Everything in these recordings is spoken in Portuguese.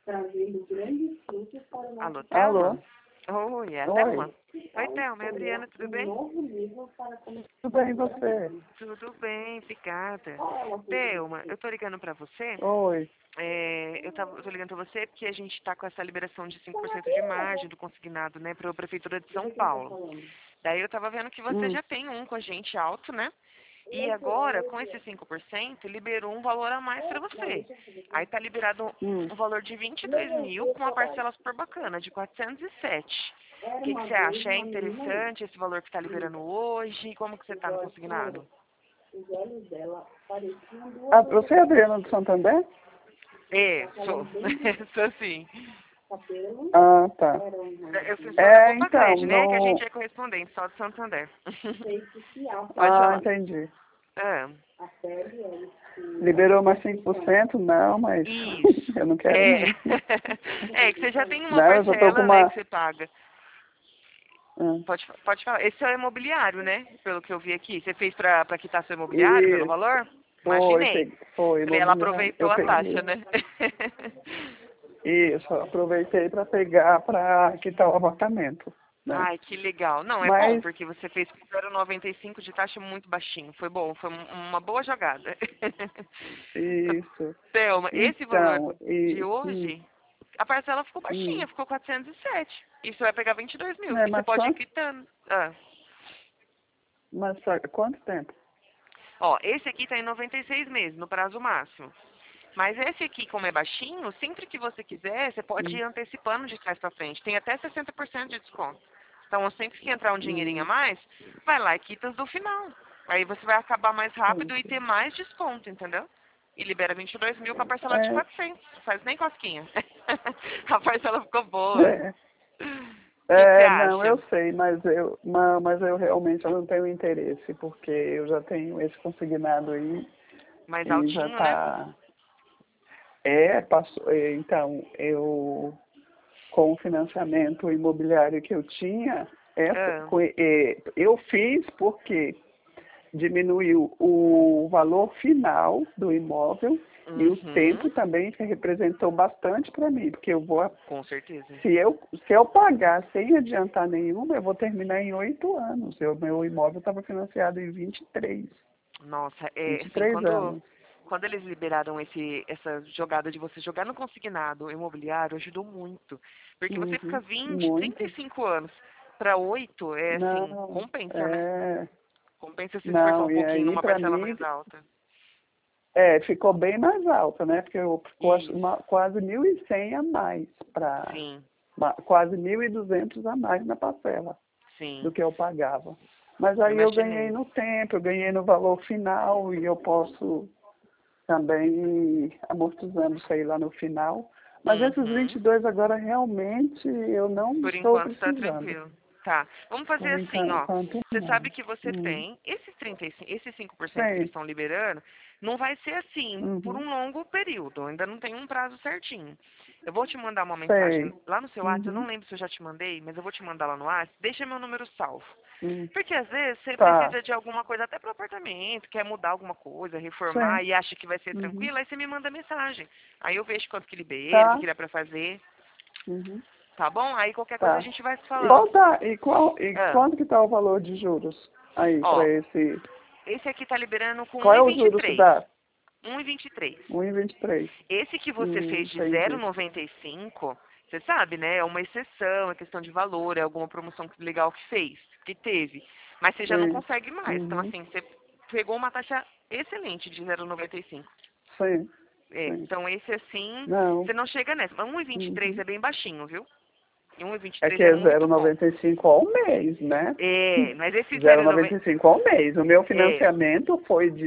trazendo grandes frutos para o Alô, nosso Thelma? Alô? Oi, é a Oi. Thelma? Oi, Thelma, é a Adriana, tudo bem? novo livro para começar. Tudo bem, e você? Tudo bem, obrigada. Thelma, eu tô ligando pra você. Oi. Eu tô ligando pra você porque a gente tá com essa liberação de 5% de margem do consignado, né, pra Prefeitura de São Paulo. Daí eu tava vendo que você já tem um com a gente alto, né? E agora, com esse 5%, liberou um valor a mais pra você. Aí tá liberado um valor de 22 mil com uma parcela super bacana, de 407. O que você acha? É interessante esse valor que tá liberando hoje? Como que você tá no consignado? Os olhos dela pareciam duas Ah, você é Adriana do Santander? Sou. Sou sim. cabelos. Ah, tá. Eu fiz só da Copa Então, Crédito, né? Que a no... gente é correspondente, só do Santander. Feito que a Pode falar. entendi. Ah, pele é Liberou mais 5%? Não, mas isso. eu não quero não. É que você já tem uma Não, eu já tô com parcela, né, uma... que você paga. Ah, Pode falar. Esse é o imobiliário, né? Pelo que eu vi aqui. Você fez pra quitar seu imobiliário pelo Isso, valor? Imaginei. foi, Ela imobiliário. aproveitou Eu a taxa, peguei. né? Isso, aproveitei para pegar para quitar o apartamento, né? Ai, que legal. Não, é bom, Mas, porque você fez com 0,95 de taxa muito baixinho. Foi bom, foi uma boa jogada. isso. Thelma, esse valor Então, de hoje, a parcela ficou baixinha, ficou 407. E você vai pegar 22 mil. né, E você pode ir quitando. mas quanto tempo? Ó, esse aqui tá em 96 meses, no prazo máximo. Mas esse aqui, como é baixinho, sempre que você quiser, você pode ir antecipando de trás pra frente. Tem até 60% de desconto. Então, sempre que entrar um dinheirinho a mais, vai lá e quita do final. Aí você vai acabar mais rápido e ter mais desconto, entendeu? E libera 22 mil com a parcela de É, 400. Não faz nem cosquinha. A parcela ficou boa. é, O que você não, acha? eu sei, mas eu realmente eu não tenho interesse, porque eu já tenho esse consignado aí Mais e já altinho, né? tá. Passou, então, com o financiamento imobiliário que eu tinha, Ah, eu fiz porque diminuiu o valor final do imóvel e o tempo uhum, também que representou bastante para mim, porque com certeza. se eu pagar sem adiantar nenhuma, eu vou terminar em 8 anos. Meu imóvel estava financiado em 23, Nossa, vinte e assim, três anos. quando eles liberaram essa jogada de você jogar no consignado imobiliário, ajudou muito. Porque você fica Uhum, 20, muito. 35 anos para 8, é assim, Não, compensa, né? é, Compensa se esforçar não, um e pouquinho aí numa para parcela mim mais alta. ficou bem mais alta, né? Porque ficou Isso, quase 1.100 a mais para sim, quase 1.200 a mais na parcela do sim, que eu pagava. Mas aí eu ganhei imaginei. no tempo, eu ganhei no valor final e eu posso também ir amortizando isso aí lá no final. Mas esses Uhum. 22 agora realmente eu não Por estou enquanto tá precisando. tranquilo. Tá. Vamos fazer Por assim, ó. enquanto Você não. sabe que você tem esses 35, esses 5% que eles Tem. estão liberando, não vai ser assim por Uhum. um longo período, ainda não tem um prazo certinho. Eu vou te mandar uma mensagem Sei. lá no seu WhatsApp, eu não Uhum. lembro se eu já te mandei, mas eu vou te mandar lá no WhatsApp, deixa meu número salvo. Uhum. Porque às vezes você Tá. precisa de alguma coisa até pro apartamento, quer mudar alguma coisa, reformar Sim. e acha que vai ser Uhum. tranquilo, aí você me manda mensagem. Aí eu vejo quanto que libera, o que Tá. que dá pra fazer, Uhum. tá bom? Aí qualquer coisa a Tá. gente vai se E falando. qual tá, e Ah, quanto que tá o valor de juros aí para ó, esse? esse aqui tá liberando com Qual é o juros que 1,23. dá? 1,23. 1,23. Esse que você fez de Entendi. 0,95, você sabe, né? É uma exceção, é questão de valor, é alguma promoção legal que fez, que teve. Mas você já não Sim. consegue mais. Então, Uhum. assim, você pegou uma taxa excelente de 0,95. Sim. Sim. Então, esse assim, Não. você não chega nessa. Mas 1,23 Uhum. é bem baixinho, viu? E É 1,23 que é é muito bom. 0,95 ao mês, né? Mas esse 0,90 0,95 ao mês. O meu é, financiamento foi de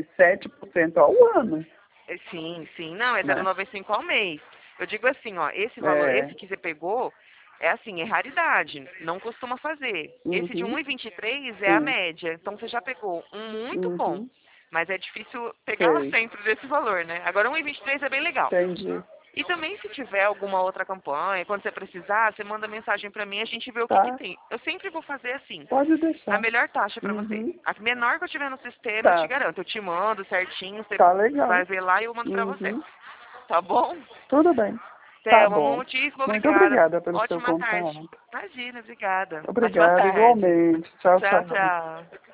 7% ao ano, sim, sim. Não, é né? 0,95 ao mês. Eu digo assim, ó, esse valor, esse É. que você pegou, é assim, é raridade, não costuma fazer. Esse de Uhum. 1,23 é a Sim. média, então você já pegou um muito bom. Uhum. Mas é difícil pegar lá Sei. sempre desse valor, né? Agora 1,23 é bem legal. Entendi. E também se tiver alguma outra campanha, quando você precisar, você manda mensagem pra mim, a gente vê o que Tá. tem. Eu sempre vou fazer assim, Pode a deixar. melhor taxa pra você. Uhum. A menor que eu tiver no sistema, eu te Tá. garanto. Eu te mando certinho, você Tá vai legal. ver lá e eu mando pra você. Uhum. Tá bom? Tudo bem. Thelma, bom. muitíssimo Muito obrigada. obrigada pelo seu Ótima tarde. contato. Imagina, obrigada. Ótima Obrigada, tarde. igualmente. Tchau, Tchau, tchau. tchau.